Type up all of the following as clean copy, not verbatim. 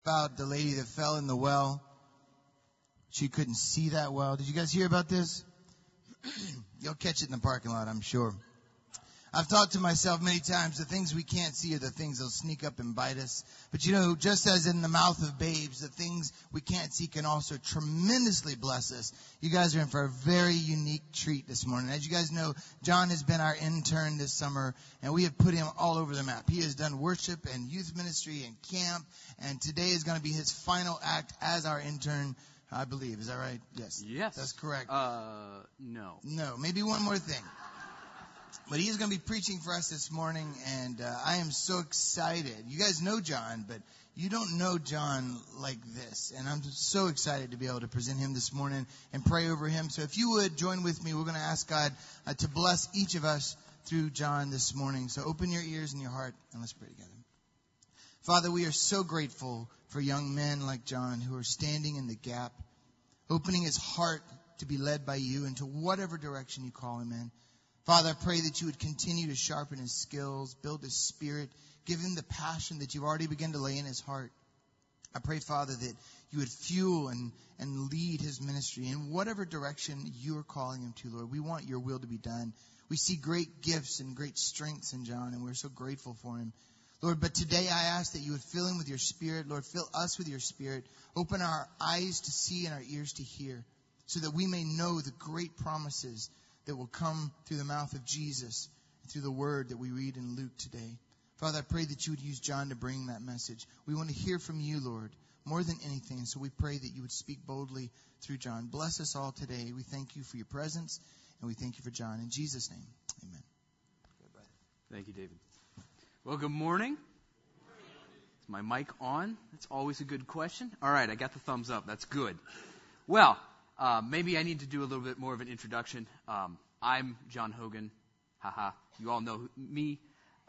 about the lady that fell in the well. She couldn't see that well. Did you guys hear about this? You'll catch it in the parking lot, I'm sure. I've thought to myself many times, the things we can't see are the things that'll sneak up and bite us. But you know, just as in the mouth of babes, the things we can't see can also tremendously bless us. You guys are in for a very unique treat this morning. As you guys know, John has been our intern this summer, and we have put him all over the map. He has done worship and youth ministry and camp, and today is going to be his final act as our intern, I believe. Is that right? Yes. Yes. That's correct. No. No, maybe one more thing. But he is going to be preaching for us this morning, and I am so excited. You guys know John, but you don't know John like this. And I'm just so excited to be able to present him this morning and pray over him. So if you would join with me, we're going to ask God to bless each of us through John this morning. So open your ears and your heart, and let's pray together. Father, we are so grateful for young men like John who are standing in the gap, opening his heart to be led by you into whatever direction you call him in. Father, I pray that you would continue to sharpen his skills, build his spirit, give him the passion that you've already begun to lay in his heart. I pray, Father, that you would fuel and lead his ministry in whatever direction you are calling him to, Lord. We want your will to be done. We see great gifts and great strengths in John, and we're so grateful for him. Lord, but today I ask that you would fill him with your spirit. Lord, fill us with your spirit. Open our eyes to see and our ears to hear, so that we may know the great promises that will come through the mouth of Jesus, and through the word that we read in Luke today. Father, I pray that you would use John to bring that message. We want to hear from you, Lord, more than anything. And so we pray that you would speak boldly through John. Bless us all today. We thank you for your presence, and we thank you for John. In Jesus' name, amen. Thank you, David. Well, good morning. Is my mic on? That's always a good question. All right, I got the thumbs up. That's good. Well, maybe I need to do a little bit more of an introduction. I'm John Hogan. Haha. You all know me.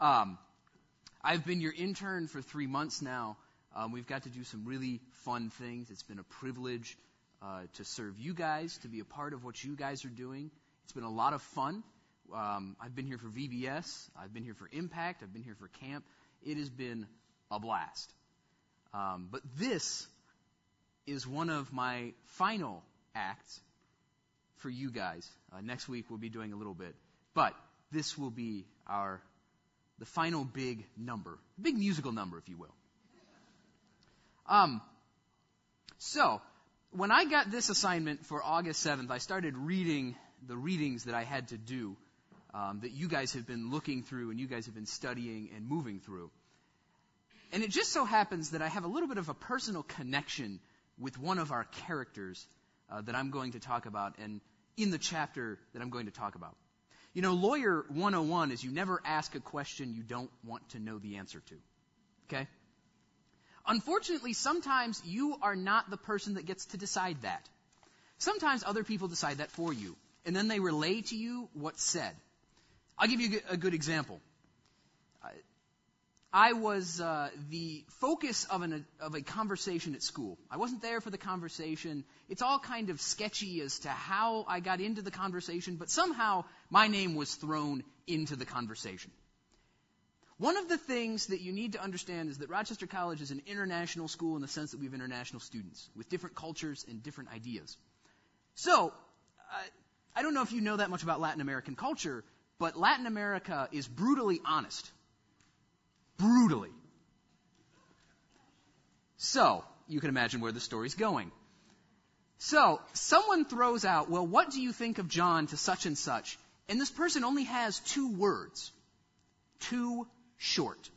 I've been your intern for 3 months now. We've got to do some really fun things. It's been a privilege to serve you guys, to be a part of what you guys are doing. It's been a lot of fun. I've been here for VBS. I've been here for Impact. I've been here for camp. It has been a blast. But this is one of my final acts for you guys. Next week we'll be doing a little bit, but this will be the final big number, big musical number, if you will. So when I got this assignment for August 7th, I started reading the readings that I had to do, that you guys have been looking through and you guys have been studying and moving through. And it just so happens that I have a little bit of a personal connection with one of our characters that I'm going to talk about, and in the chapter that I'm going to talk about. You know, Lawyer 101 is you never ask a question you don't want to know the answer to. Okay? Unfortunately, sometimes you are not the person that gets to decide that. Sometimes other people decide that for you, and then they relay to you what's said. I'll give you a good example. I was the focus of a conversation at school. I wasn't there for the conversation. It's all kind of sketchy as to how I got into the conversation, but somehow my name was thrown into the conversation. One of the things that you need to understand is that Rochester College is an international school in the sense that we have international students with different cultures and different ideas. So, I don't know if you know that much about Latin American culture, but Latin America is brutally honest. Brutally. So, you can imagine where the story's going. So, someone throws out, well, what do you think of John to such and such? And this person only has 2 words. Too short.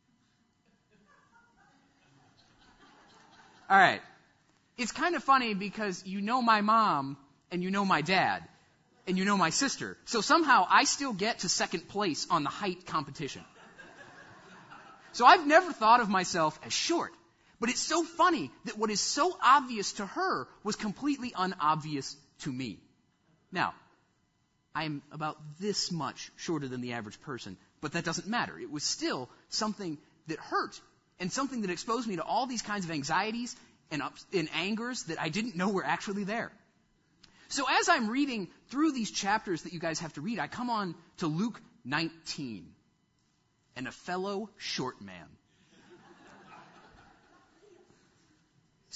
All right. It's kind of funny because you know my mom and you know my dad and you know my sister. So somehow I still get to second place on the height competition. So I've never thought of myself as short. But it's so funny that what is so obvious to her was completely unobvious to me. Now, I'm about this much shorter than the average person, but that doesn't matter. It was still something that hurt and something that exposed me to all these kinds of anxieties and angers that I didn't know were actually there. So as I'm reading through these chapters that you guys have to read, I come on to Luke 19. And a fellow short man.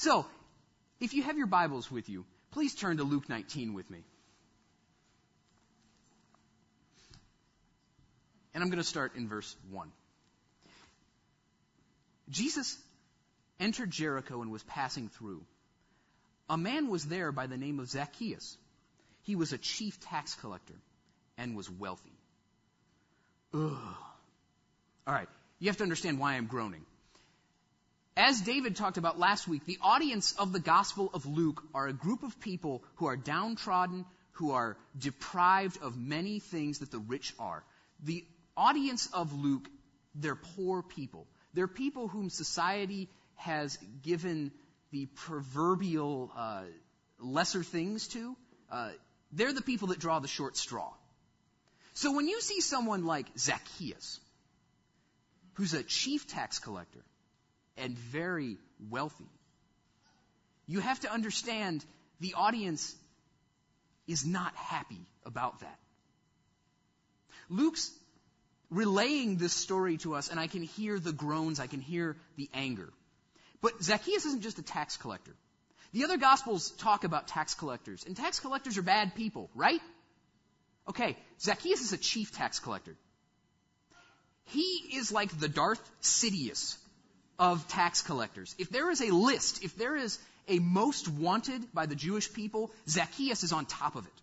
So, if you have your Bibles with you, please turn to Luke 19 with me. And I'm going to start in verse 1. Jesus entered Jericho and was passing through. A man was there by the name of Zacchaeus. He was a chief tax collector and was wealthy. Ugh. All right, you have to understand why I'm groaning. As David talked about last week, the audience of the Gospel of Luke are a group of people who are downtrodden, who are deprived of many things that the rich are. The audience of Luke, they're poor people. They're people whom society has given the proverbial lesser things to. They're the people that draw the short straw. So when you see someone like Zacchaeus, who's a chief tax collector and very wealthy, you have to understand the audience is not happy about that. Luke's relaying this story to us, and I can hear the groans, I can hear the anger. But Zacchaeus isn't just a tax collector. The other Gospels talk about tax collectors, and tax collectors are bad people, right? Okay, Zacchaeus is a chief tax collector. He is like the Darth Sidious of tax collectors. If there is a list, if there is a most wanted by the Jewish people, Zacchaeus is on top of it.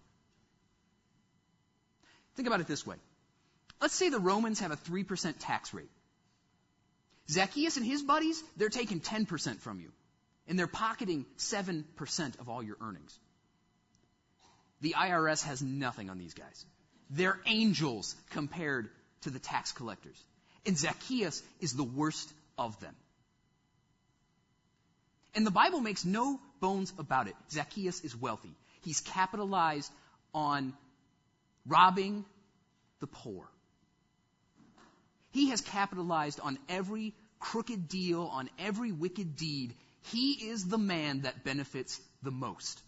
Think about it this way. Let's say the Romans have a 3% tax rate. Zacchaeus and his buddies, they're taking 10% from you. And they're pocketing 7% of all your earnings. The IRS has nothing on these guys. They're angels compared to the tax collectors. And Zacchaeus is the worst of them. And the Bible makes no bones about it. Zacchaeus is wealthy. He's capitalized on robbing the poor. He has capitalized on every crooked deal, on every wicked deed. He is the man that benefits the most.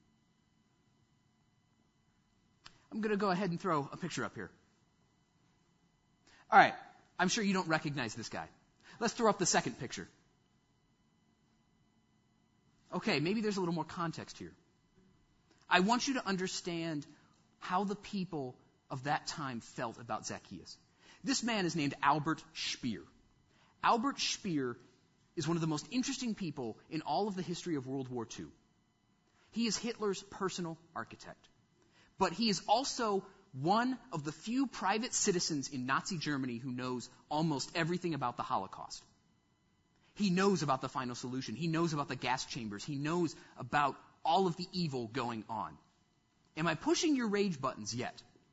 I'm going to go ahead and throw a picture up here. All right, I'm sure you don't recognize this guy. Let's throw up the second picture. Okay, maybe there's a little more context here. I want you to understand how the people of that time felt about Zacchaeus. This man is named Albert Speer. Albert Speer is one of the most interesting people in all of the history of World War II. He is Hitler's personal architect. But he is also one of the few private citizens in Nazi Germany who knows almost everything about the Holocaust. He knows about the final solution. He knows about the gas chambers. He knows about all of the evil going on. Am I pushing your rage buttons yet?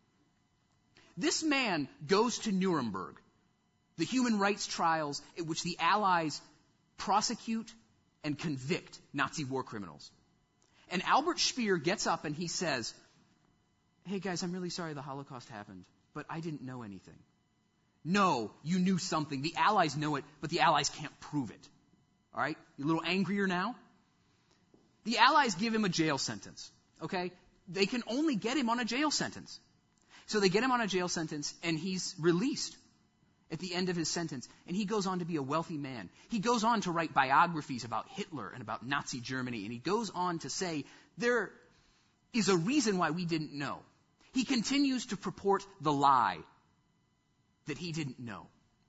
This man goes to Nuremberg, the human rights trials in which the Allies prosecute and convict Nazi war criminals. And Albert Speer gets up and he says, "Hey guys, I'm really sorry the Holocaust happened, but I didn't know anything." No, you knew something. The Allies know it, but the Allies can't prove it. All right? You a little angrier now? The Allies give him a jail sentence. Okay? They can only get him on a jail sentence. So they get him on a jail sentence, and he's released at the end of his sentence. And he goes on to be a wealthy man. He goes on to write biographies about Hitler and about Nazi Germany. And he goes on to say, there is a reason why we didn't know. He continues to purport the lie that he didn't know.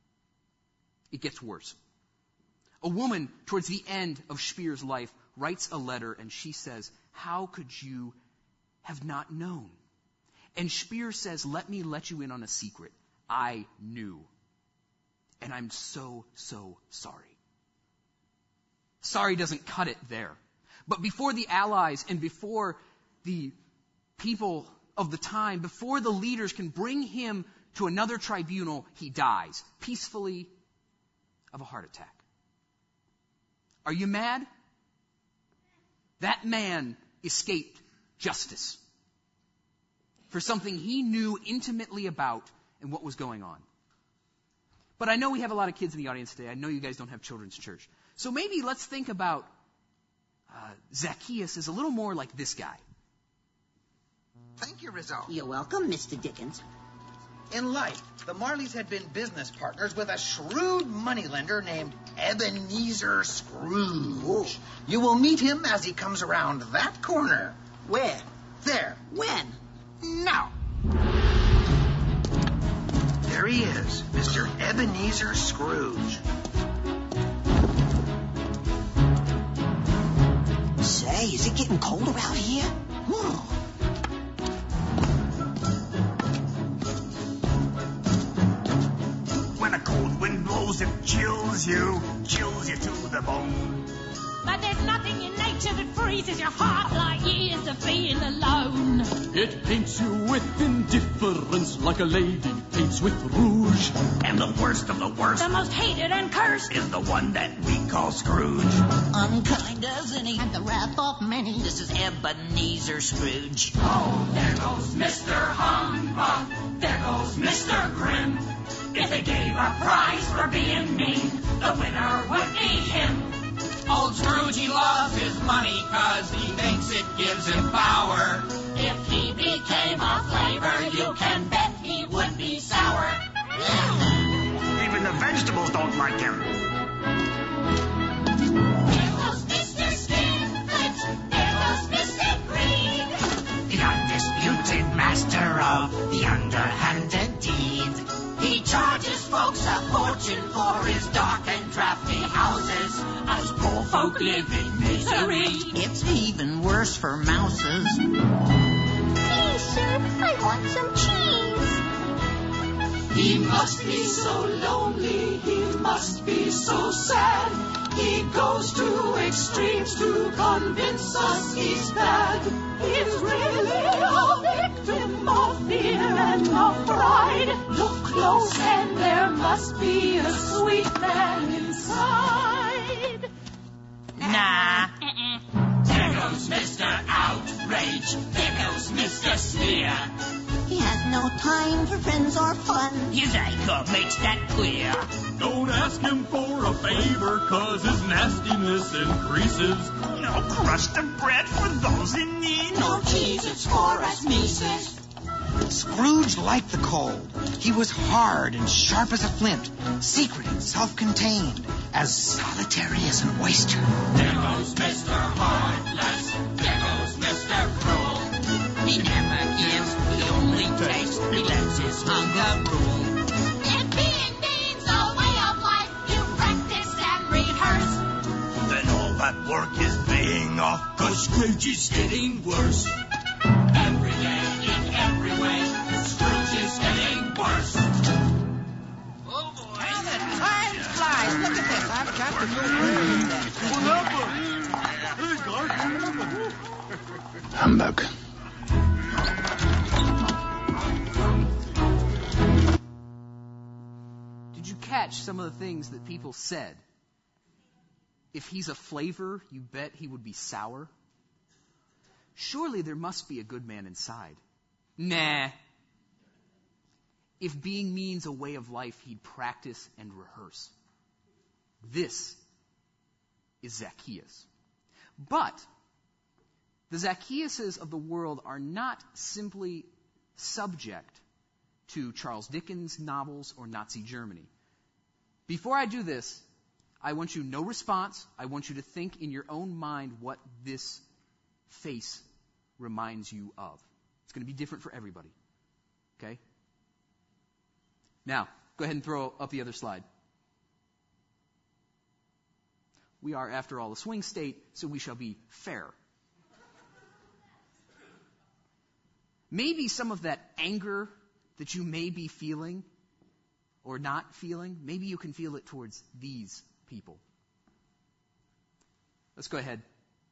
It gets worse. A woman, towards the end of Speer's life, writes a letter, and she says, "How could you have not known?" And Speer says, "Let me let you in on a secret. I knew. And I'm so, so sorry." Sorry doesn't cut it there. But before the Allies and before the people of the time, before the leaders can bring him to another tribunal, he dies peacefully of a heart attack. Are you mad? That man escaped justice for something he knew intimately about and what was going on. But I know we have a lot of kids in the audience today. I know you guys don't have children's church. So maybe let's think about Zacchaeus as a little more like this guy. Thank you, Rizzo. You're welcome, Mr. Dickens. In life, the Marleys had been business partners with a shrewd moneylender named Ebenezer Scrooge. You will meet him as he comes around that corner. Where? There. When? Now. There he is, Mr. Ebenezer Scrooge. Say, is it getting cold around here? When a cold wind blows, it chills you to the bone. But there's nothing in nature that freezes your heart like years of being alone. It paints you with indifference like a lady paints with rouge. And the worst of the worst The most hated and cursed. is the one that we call Scrooge. Unkind as any. And the wrath of many. This is Ebenezer Scrooge. Oh, there goes Mr. Humbug. There goes Mr. Grim. If they gave a prize for being mean, the winner would be him. Old Scrooge, he loves his money 'cause he thinks it gives him power. If he became a flavor, you can bet he would be sour. Even the vegetables don't like him. There goes Mr. Skinflint. There goes Mr. Greed. The undisputed master of the underhanded deed. He charges folks a fortune for his dark and drafty houses. Us poor folk live in misery. It's even worse for mouses. Please, sir, I want some cheese. He must be so lonely, he must be so sad. He goes to extremes to convince us he's bad. He's really a victim of fear and of pride. Look close and there must be a sweet man inside. Nah. There goes Mr. Outrage. There goes Mr. Sneer. He has no time for friends or fun. His anchor makes that clear. Don't ask him for a favor, 'cause his nastiness increases. No crust of bread for those in need. No cheese, it's for us Mises. Scrooge liked the cold. He was hard and sharp as a flint, secret and self-contained, as solitary as an oyster. There goes Mr. Heartless. There goes Mr. Cruel. He never gives, he only takes. He lets his hunger rule. If being mean's a way of life, you practice and rehearse. Then all that work is paying off, 'cause Scrooge is getting worse. Every day, in every way, Scrooge is getting worse. Oh boy. How the time flies. Look at this. I've got to go. Humbug. Did you catch some of the things that people said? If he's a flavor, you bet he would be sour. Surely there must be a good man inside. Nah. If being mean's a way of life, he'd practice and rehearse. This is Zacchaeus. But the Zacchaeuses of the world are not simply subject to Charles Dickens novels or Nazi Germany. Before I do this, I want you no response. I want you to think in your own mind what this face reminds you of. It's going to be different for everybody. Okay? Now, go ahead and throw up the other slide. We are, after all, a swing state, so we shall be fair. Maybe some of that anger that you may be feeling or not feeling, maybe you can feel it towards these people. Let's go ahead.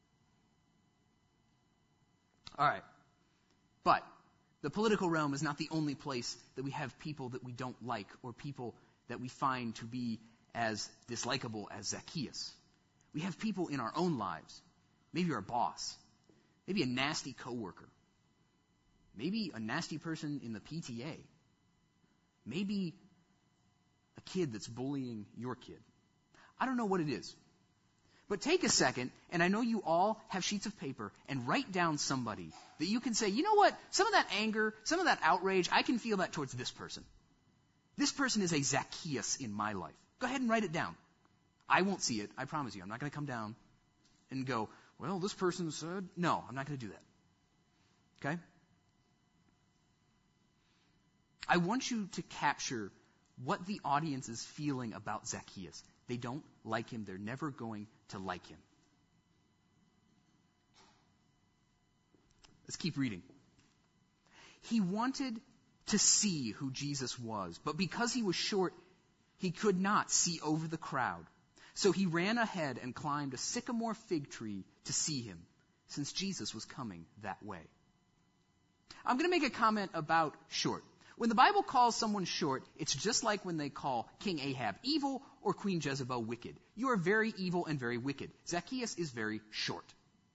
All right. But the political realm is not the only place that we have people that we don't like or people that we find to be as dislikable as Zacchaeus. We have people in our own lives. Maybe our boss. Maybe a nasty coworker. Maybe a nasty person in the PTA. Maybe a kid that's bullying your kid. I don't know what it is. But take a second, and I know you all have sheets of paper, and write down somebody that you can say, you know what, some of that anger, some of that outrage, I can feel that towards this person. This person is a Zacchaeus in my life. Go ahead and write it down. I won't see it, I promise you. I'm not going to come down and go, well, this person said, no, I'm not going to do that. Okay? I want you to capture what the audience is feeling about Zacchaeus. They don't like him. They're never going to like him. Let's keep reading. He wanted to see who Jesus was, but because he was short, he could not see over the crowd. So he ran ahead and climbed a sycamore fig tree to see him, since Jesus was coming that way. I'm going to make a comment about short. When the Bible calls someone short, it's just like when they call King Ahab evil or Queen Jezebel wicked. You are very evil and very wicked. Zacchaeus is very short.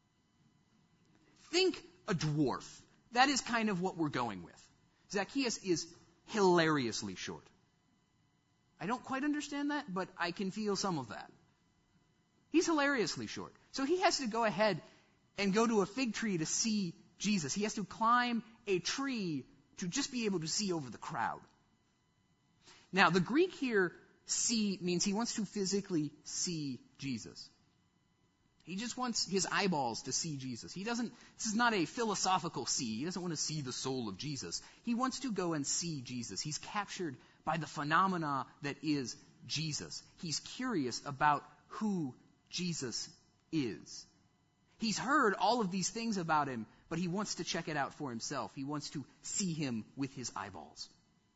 Think a dwarf. That is kind of what we're going with. Zacchaeus is hilariously short. I don't quite understand that, but I can feel some of that. He's hilariously short. So he has to go ahead and go to a fig tree to see Jesus. He has to climb a tree to just be able to see over the crowd. Now, the Greek here, see, means he wants to physically see Jesus. He just wants his eyeballs to see Jesus. This is not a philosophical see. He doesn't want to see the soul of Jesus. He wants to go and see Jesus. He's captured by the phenomena that is Jesus. He's curious about who Jesus is. He's heard all of these things about him, but he wants to check it out for himself. He wants to see him with his eyeballs.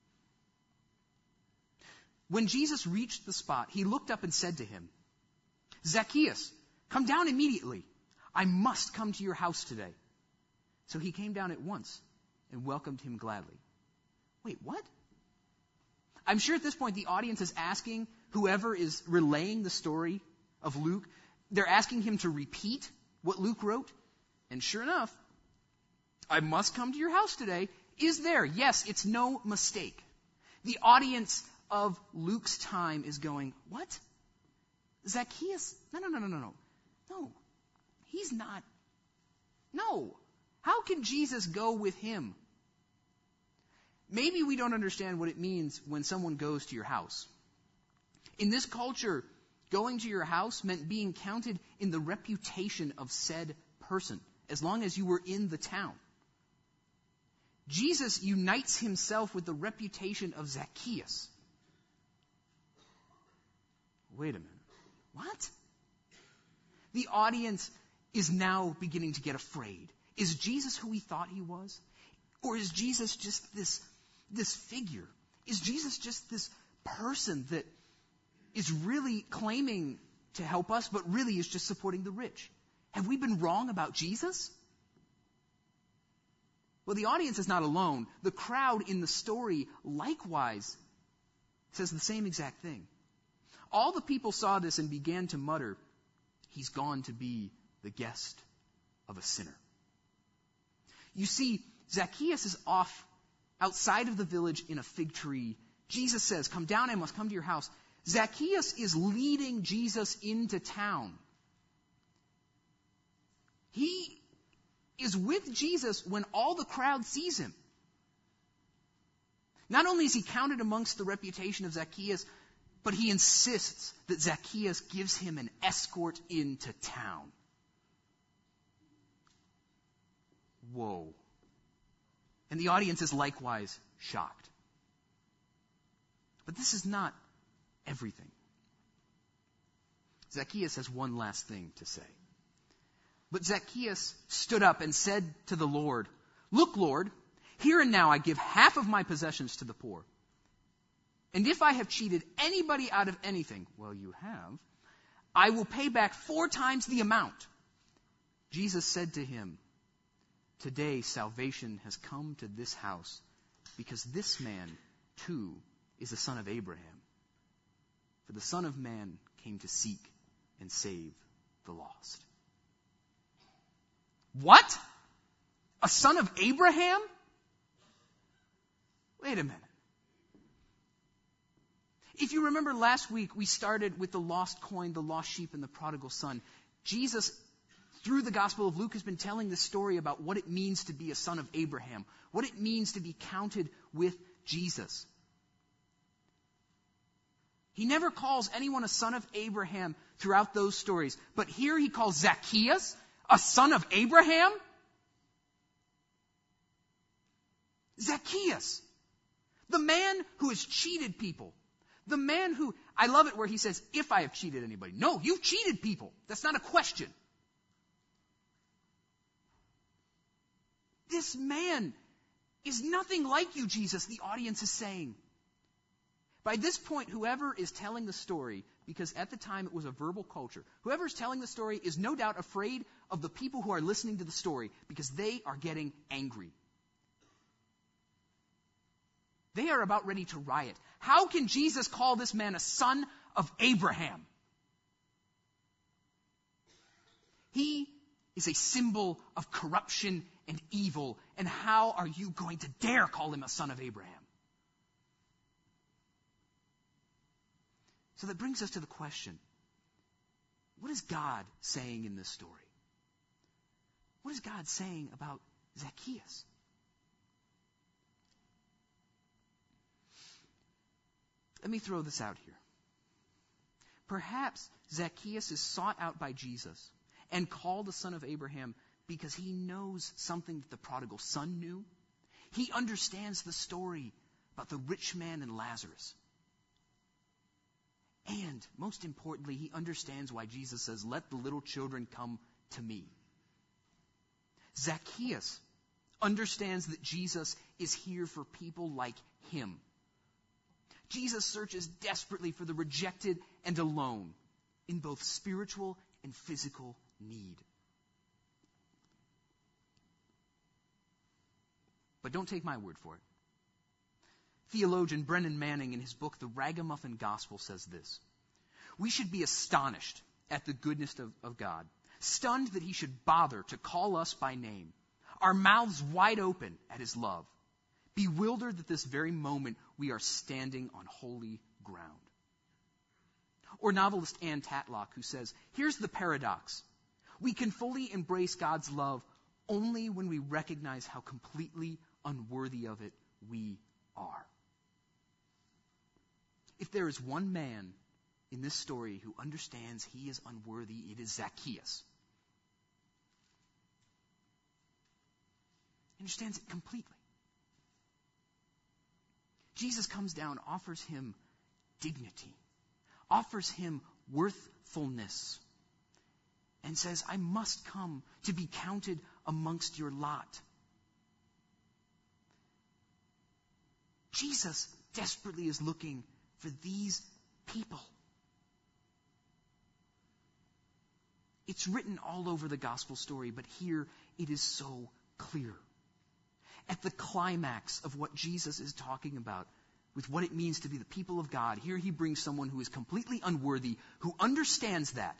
When Jesus reached the spot, he looked up and said to him, Zacchaeus, come down immediately. I must come to your house today. So he came down at once and welcomed him gladly. Wait, what? I'm sure at this point the audience is asking whoever is relaying the story of Luke, they're asking him to repeat what Luke wrote. And sure enough, I must come to your house today is there. Yes, it's no mistake. The audience of Luke's time is going, what? Zacchaeus? No. No, he's not. No. How can Jesus go with him? Maybe we don't understand what it means when someone goes to your house. In this culture, going to your house meant being counted in the reputation of said person, as long as you were in the town. Jesus unites himself with the reputation of Zacchaeus. Wait a minute. What? The audience is now beginning to get afraid. Is Jesus who he thought he was? Or is Jesus just this figure? Is Jesus just this person that is really claiming to help us, but really is just supporting the rich? Have we been wrong about Jesus? Well, the audience is not alone. The crowd in the story likewise says the same exact thing. All the people saw this and began to mutter, he's gone to be the guest of a sinner. You see, Zacchaeus is off outside of the village in a fig tree. Jesus says, come down, I must come to your house. Zacchaeus is leading Jesus into town. He is with Jesus when all the crowd sees him. Not only is he counted amongst the reputation of Zacchaeus, but he insists that Zacchaeus gives him an escort into town. Whoa. And the audience is likewise shocked. But this is not everything. Zacchaeus has one last thing to say. But Zacchaeus stood up and said to the Lord, look, Lord, here and now I give half of my possessions to the poor. And if I have cheated anybody out of anything, well, you have, I will pay back 4 times the amount. Jesus said to him, today salvation has come to this house, because this man, too, is the son of Abraham. For the Son of Man came to seek and save the lost. What? A son of Abraham? Wait a minute. If you remember last week, we started with the lost coin, the lost sheep, and the prodigal son. Jesus, through the Gospel of Luke, has been telling the story about what it means to be a son of Abraham, what it means to be counted with Jesus. He never calls anyone a son of Abraham throughout those stories. But here he calls Zacchaeus a son of Abraham? Zacchaeus, the man who has cheated people. The man who, I love it where he says, if I have cheated anybody. No, you've cheated people. That's not a question. This man is nothing like you, Jesus, the audience is saying. By this point, whoever is telling the story, because at the time it was a verbal culture, whoever is telling the story is no doubt afraid of the people who are listening to the story because they are getting angry. They are about ready to riot. How can Jesus call this man a son of Abraham? He is a symbol of corruption and evil, and how are you going to dare call him a son of Abraham? So that brings us to the question, what is God saying in this story? What is God saying about Zacchaeus? Let me throw this out here. Perhaps Zacchaeus is sought out by Jesus and called the son of Abraham because he knows something that the prodigal son knew. He understands the story about the rich man and Lazarus. And, most importantly, he understands why Jesus says, let the little children come to me. Zacchaeus understands that Jesus is here for people like him. Jesus searches desperately for the rejected and alone in both spiritual and physical need. But don't take my word for it. Theologian Brennan Manning, in his book, The Ragamuffin Gospel, says this: we should be astonished at the goodness of God, stunned that he should bother to call us by name, our mouths wide open at his love, bewildered that this very moment we are standing on holy ground. Or novelist Anne Tatlock, who says, here's the paradox. We can fully embrace God's love only when we recognize how completely unworthy of it we are. If there is one man in this story who understands he is unworthy, it is Zacchaeus. He understands it completely. Jesus comes down, offers him dignity, offers him worthfulness, and says, I must come to be counted amongst your lot. Jesus desperately is looking for these people. It's written all over the gospel story, but here it is so clear. At the climax of what Jesus is talking about, with what it means to be the people of God, here he brings someone who is completely unworthy, who understands that,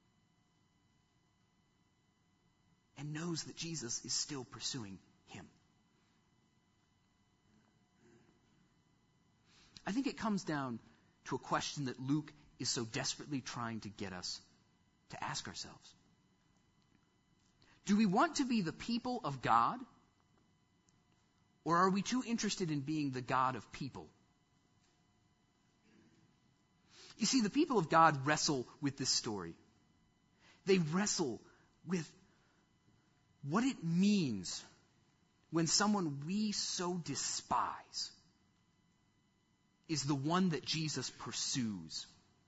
and knows that Jesus is still pursuing him. I think it comes down to a question that Luke is so desperately trying to get us to ask ourselves. Do we want to be the people of God? Or are we too interested in being the God of people? You see, the people of God wrestle with this story. They wrestle with what it means when someone we so despise is the one that Jesus pursues.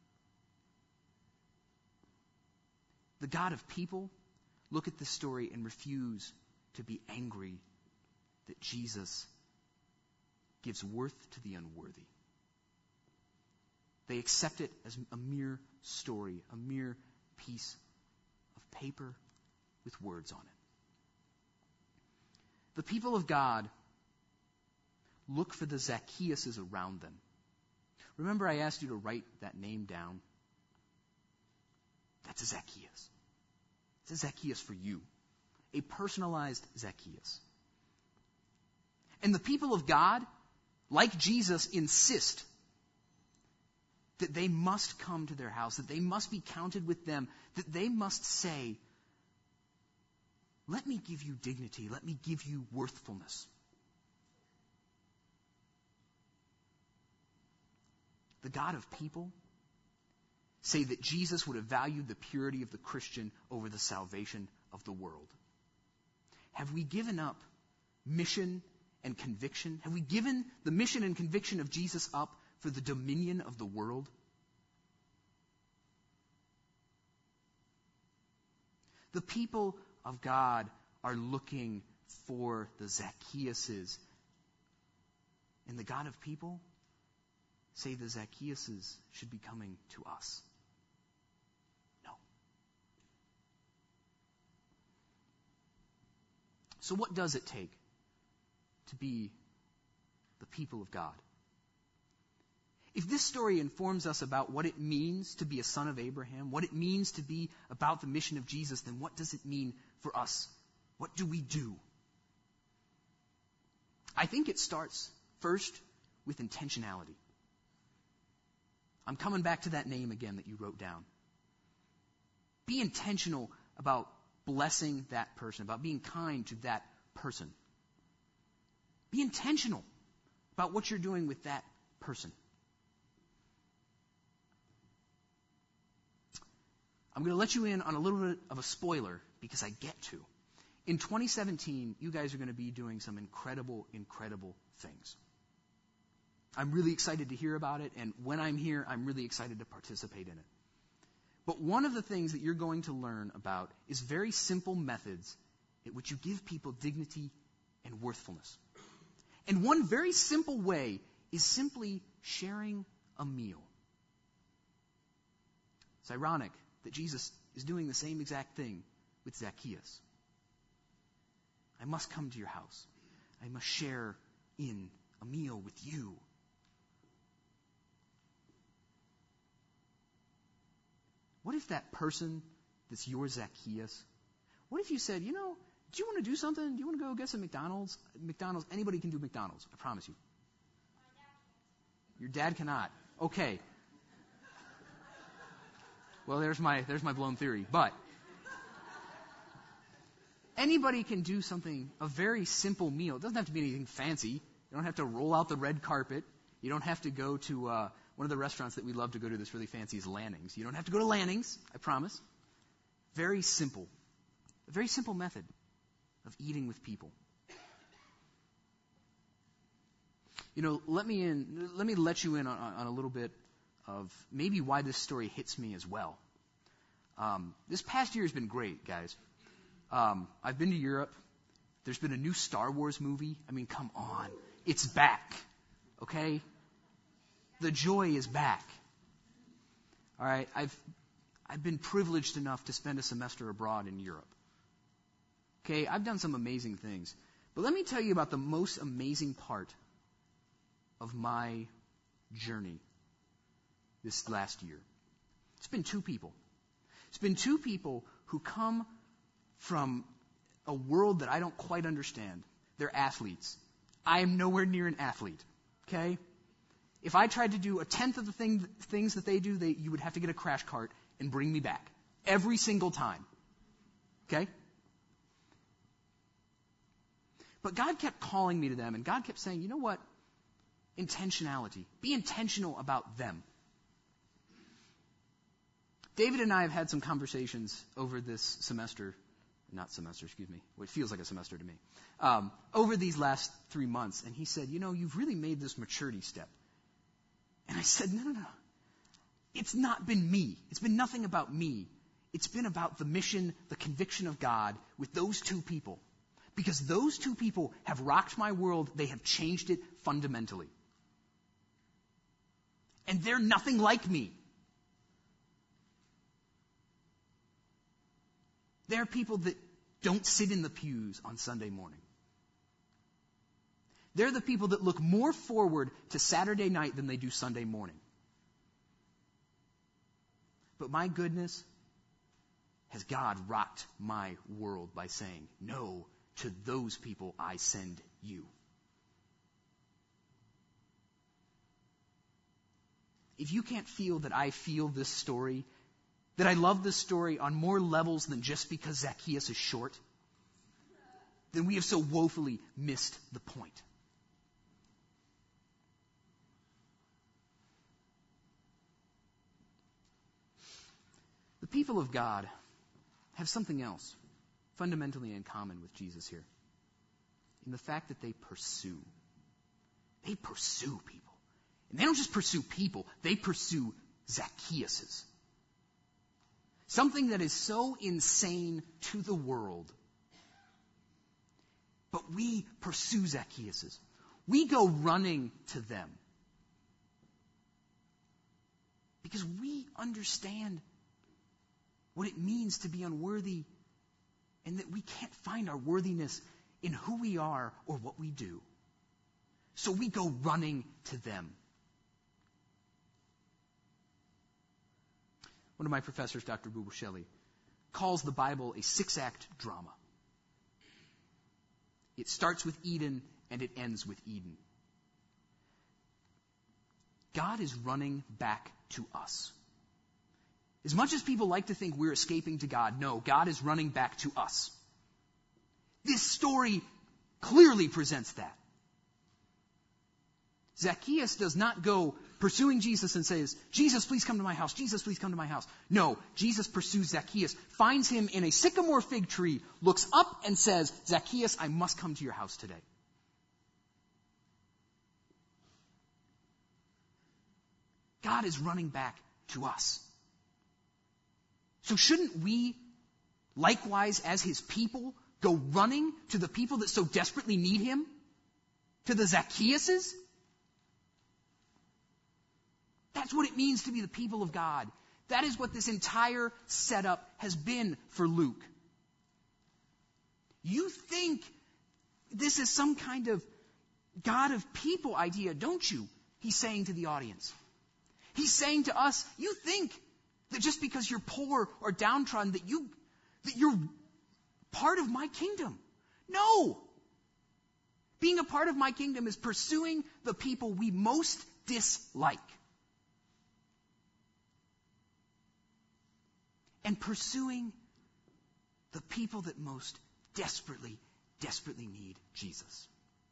The God of people look at this story and refuse to be angry that Jesus gives worth to the unworthy. They accept it as a mere story, a mere piece of paper with words on it. The people of God look for the Zacchaeuses around them. Remember I asked you to write that name down? That's a Zacchaeus. It's a Zacchaeus for you. A personalized Zacchaeus. And the people of God, like Jesus, insist that they must come to their house, that they must be counted with them, that they must say, let me give you dignity, let me give you worthfulness. The God of people say that Jesus would have valued the purity of the Christian over the salvation of the world. Have we given up mission and conviction? Have we given the mission and conviction of Jesus up for the dominion of the world? The people of God are looking for the Zacchaeuses. And the God of people say the Zacchaeuses should be coming to us. No. So what does it take to be the people of God? If this story informs us about what it means to be a son of Abraham, what it means to be about the mission of Jesus, then what does it mean for us? What do we do? I think it starts first with intentionality. I'm coming back to that name again that you wrote down. Be intentional about blessing that person, about being kind to that person. Be intentional about what you're doing with that person. I'm going to let you in on a little bit of a spoiler because I get to. In 2017, you guys are going to be doing some incredible, incredible things. I'm really excited to hear about it, and when I'm here, I'm really excited to participate in it. But one of the things that you're going to learn about is very simple methods in which you give people dignity and worthfulness. And one very simple way is simply sharing a meal. It's ironic that Jesus is doing the same exact thing with Zacchaeus. I must come to your house. I must share in a meal with you. What if that person that's your Zacchaeus, what if you said, do you want to do something? Do you want to go get some McDonald's? McDonald's, anybody can do McDonald's, I promise you. Your dad cannot. Okay. Well, there's my blown theory. But anybody can do something, a very simple meal. It doesn't have to be anything fancy. You don't have to roll out the red carpet. You don't have to go to one of the restaurants that we love to go to that's really fancy is Lanning's. You don't have to go to Lanning's, I promise. Very simple. A very simple method of eating with people. Let me let you in on a little bit of maybe why this story hits me as well. This past year has been great, guys. I've been to Europe. There's been a new Star Wars movie. I mean, come on. It's back. Okay? The joy is back. All right? I've been privileged enough to spend a semester abroad in Europe. Okay? I've done some amazing things. But let me tell you about the most amazing part of my journey this last year. It's been two people. It's been two people who come from a world that I don't quite understand. They're athletes. I am nowhere near an athlete. Okay? If I tried to do a tenth of the things that they do, you would have to get a crash cart and bring me back. Every single time. Okay? But God kept calling me to them, and God kept saying, you know what? Intentionality. Be intentional about them. David and I have had some conversations over this semester. Well, it feels like a semester to me. Over these last 3 months. And he said, you've really made this maturity step. And I said, no. It's not been me. It's been nothing about me. It's been about the mission, the conviction of God with those two people. Because those two people have rocked my world. They have changed it fundamentally. And they're nothing like me. They're people that don't sit in the pews on Sunday morning. They're the people that look more forward to Saturday night than they do Sunday morning. But my goodness, has God rocked my world by saying, no, to those people I send you. if you can't feel that I feel this story, that I love this story on more levels than just because Zacchaeus is short, then we have so woefully missed the point. The people of God have something else fundamentally in common with Jesus here, in the fact that they pursue. They pursue people. And they don't just pursue people, they pursue Zacchaeuses. Something that is so insane to the world. But we pursue Zacchaeuses. We go running to them. Because we understand what it means to be unworthy, and that we can't find our worthiness in who we are or what we do. So we go running to them. One of my professors, Dr. Rubel Shelley, calls the Bible a 6-act drama. It starts with Eden and it ends with Eden. God is running back to us. As much as people like to think we're escaping to God, no, God is running back to us. This story clearly presents that. Zacchaeus does not go pursuing Jesus and says, Jesus, please come to my house. Jesus, please come to my house. No, Jesus pursues Zacchaeus, finds him in a sycamore fig tree, looks up and says, Zacchaeus, I must come to your house today. God is running back to us. So shouldn't we, likewise as his people, go running to the people that so desperately need him? To the Zacchaeuses? That's what it means to be the people of God. That is what this entire setup has been for Luke. You think this is some kind of God of people idea, don't you? He's saying to the audience. He's saying to us, you think that just because you're poor or downtrodden that you're part of my kingdom. No. Being a part of my kingdom is pursuing the people we most dislike. And pursuing the people that most desperately, desperately need Jesus.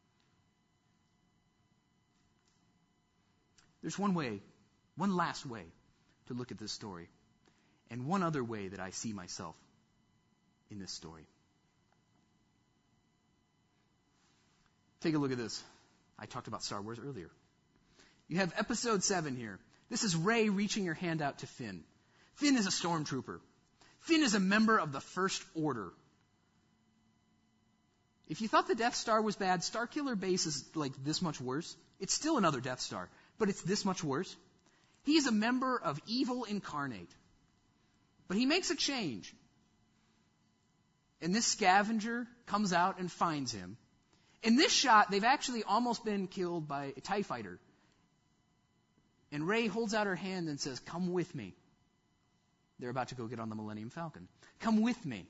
There's one last way to look at this story, and one other way that I see myself in this story. Take a look at this. I talked about Star Wars earlier. You have Episode 7 here. This is Rey reaching her hand out to Finn. Finn is a stormtrooper. Finn is a member of the First Order. If you thought the Death Star was bad, Starkiller Base is like this much worse. It's still another Death Star, but it's this much worse. He is a member of evil incarnate. But he makes a change. And this scavenger comes out and finds him. In this shot, they've actually almost been killed by a TIE fighter. And Rey holds out her hand and says, "Come with me." They're about to go get on the Millennium Falcon. Come with me.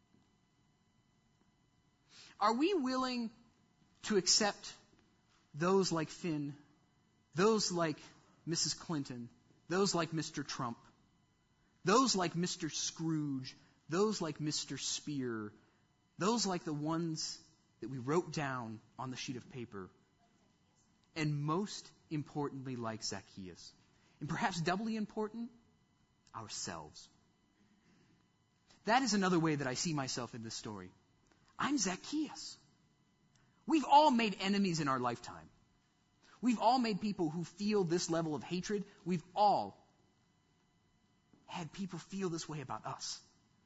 Are we willing to accept those like Finn, those like Mrs. Clinton, those like Mr. Trump, those like Mr. Scrooge, those like Mr. Spear, those like the ones that we wrote down on the sheet of paper, and most importantly like Zacchaeus, and perhaps doubly important, ourselves? That is another way that I see myself in this story. I'm Zacchaeus. We've all made enemies in our lifetime. We've all made people who feel this level of hatred. We've all had people feel this way about us.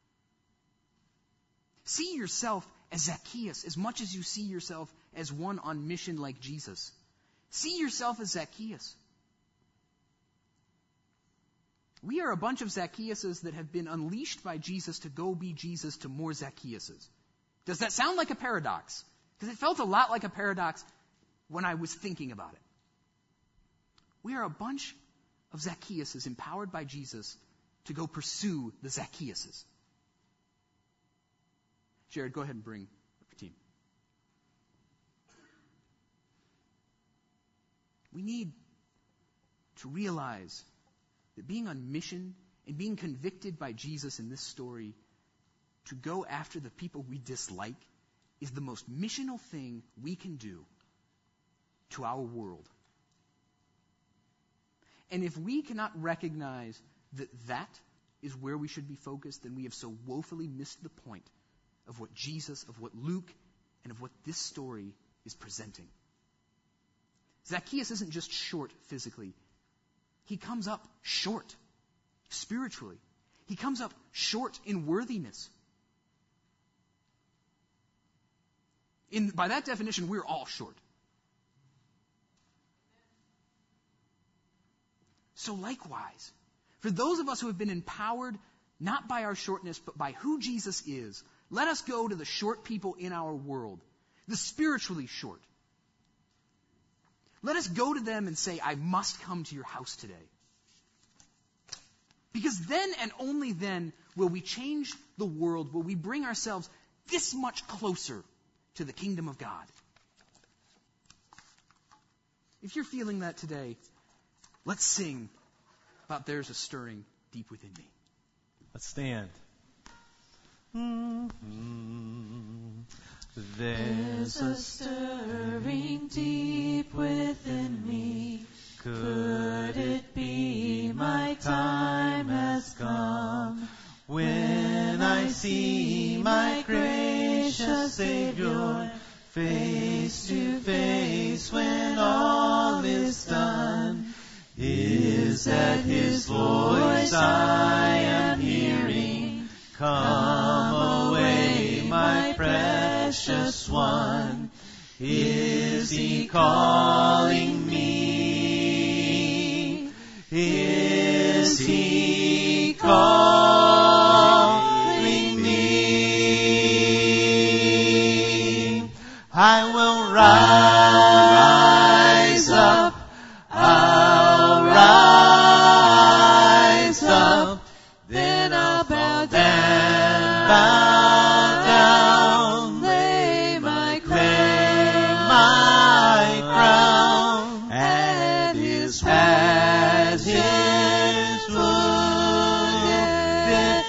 See yourself as Zacchaeus as much as you see yourself as one on mission like Jesus. See yourself as Zacchaeus. We are a bunch of Zacchaeuses that have been unleashed by Jesus to go be Jesus to more Zacchaeuses. Does that sound like a paradox? Because it felt a lot like a paradox when I was thinking about it. We are a bunch of Zacchaeuses empowered by Jesus to go pursue the Zacchaeuses. Jared, go ahead and bring up your team. We need to realize that being on mission and being convicted by Jesus in this story to go after the people we dislike is the most missional thing we can do to our world. And if we cannot recognize that that is where we should be focused, then we have so woefully missed the point of what Jesus, of what Luke, and of what this story is presenting. Zacchaeus isn't just short physically. He comes up short spiritually. He comes up short in worthiness. By that definition, we're all short. So likewise, for those of us who have been empowered not by our shortness, but by who Jesus is, let us go to the short people in our world, the spiritually short. Let us go to them and say, I must come to your house today. Because then and only then will we change the world, will we bring ourselves this much closer to the kingdom of God. If you're feeling that today, let's sing about There's a Stirring Deep Within Me. Let's stand. There's a stirring deep within me. Could it be my time has come? When I see my gracious Savior face to face, when all is done, is that His voice I am hearing? Come away, my precious one. Is He calling me? Is He calling me? I will rise up. I'll rise up. Then I'll bow down, lay my crown at His wounded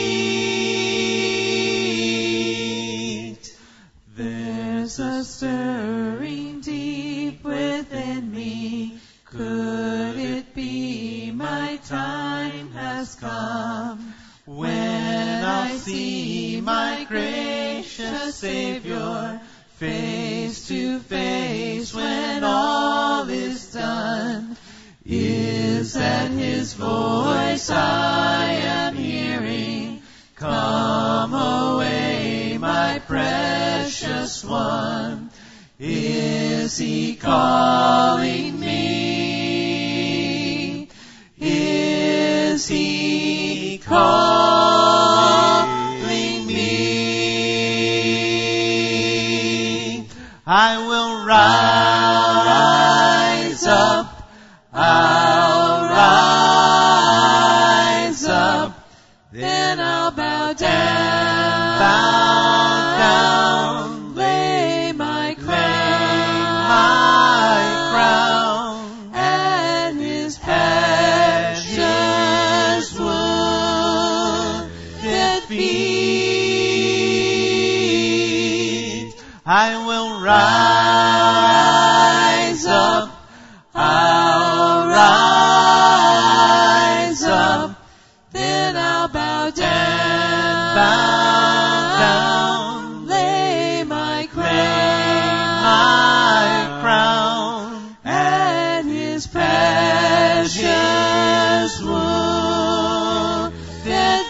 feet. There's a stirring deep within me. Could it be my time has come? When I see my gracious Savior face to face, when all is done, is that His voice I am hearing? Come away, my precious one. Is He calling me? Is He calling me? I will rise up. I'll rise up. Then I'll bow down, lay my crown at His precious wounded feet. I will rise up. I'll rise up. Then I'll bow down, lay my crown at His precious wounded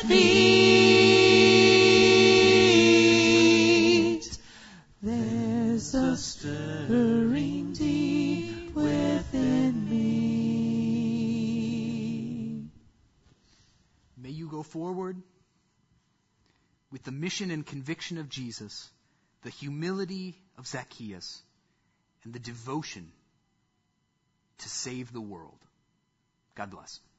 feet. There's a stirring deep within me. May you go forward with the mission and conviction of Jesus, the humility of Zacchaeus, and the devotion to save the world. God bless.